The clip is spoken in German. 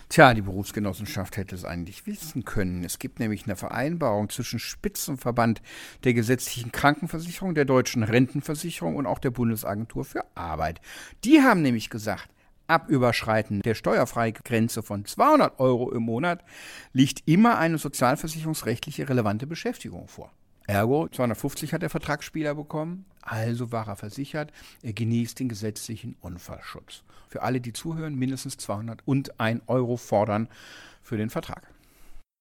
Tja, die Berufsgenossenschaft hätte es eigentlich wissen können. Es gibt nämlich eine Vereinbarung zwischen Spitzenverband der gesetzlichen Krankenversicherung, der deutschen Rentenversicherung und auch der Bundesagentur für Arbeit. Die haben nämlich gesagt, ab Überschreiten der Steuerfreigrenze von 200 Euro im Monat liegt immer eine sozialversicherungsrechtliche relevante Beschäftigung vor. Ergo, 250 hat der Vertragsspieler bekommen, also war er versichert, er genießt den gesetzlichen Unfallschutz. Für alle, die zuhören, mindestens 201 Euro fordern für den Vertrag.